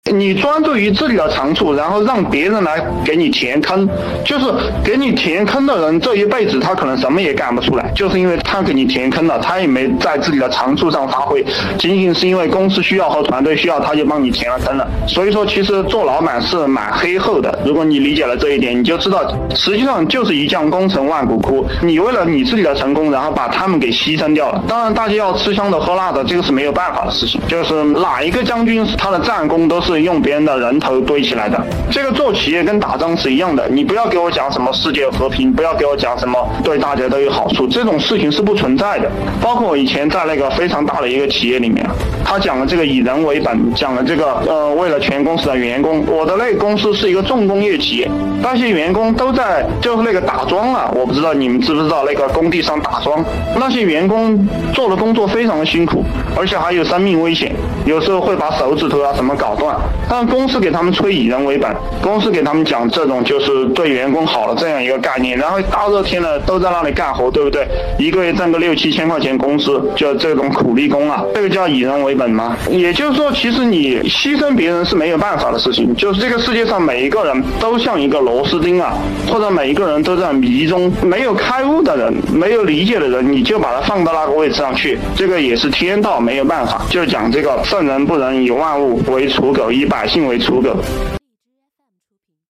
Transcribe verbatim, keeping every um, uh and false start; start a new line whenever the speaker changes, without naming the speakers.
你专注于自己的长处，然后让别人来给你填坑，就是给你填坑的人这一辈子他可能什么也干不出来，就是因为他给你填坑了，他也没在自己的长处上发挥，仅仅是因为公司需要和团队需要，他就帮你填了坑了。所以说其实做老板是蛮黑厚的，如果你理解了这一点，你就知道实际上就是一将功成万骨枯，你为了你自己的成功，然后把他们给牺牲掉了。当然大家要吃香的喝辣的，这个是没有办法的事情，就是哪一个将军他的战功都是用别人的人头堆起来的。这个做企业跟打仗是一样的，你不要给我讲什么世界和平，不要给我讲什么对大家都有好处，这种事情是不存在的。包括我以前在那个非常大的一个企业里面，他讲了这个以人为本，讲了这个呃为了全公司的员工。我的那个公司是一个重工业企业，那些员工都在就是那个打桩啊，我不知道你们知不知道那个工地上打桩，那些员工做的工作非常的辛苦，而且还有生命危险，有时候会把手指头啊什么搞断。但公司给他们吹以人为本，公司给他们讲这种就是对员工好的这样一个概念，然后大热天的都在那里干活，对不对？一个月挣个六七千块钱工资，就这种苦力工啊，这个叫以人为本吗？也就是说，其实你牺牲别人是没有办法的事情，就是这个世界上每一个人都像一个螺丝钉啊，或者每一个人都在迷中，没有开悟的人，没有理解的人，你就把它放到那个位置上去，这个也是天道，没有办法。就讲这个圣人不仁，以万物为刍狗，以百姓为刍狗。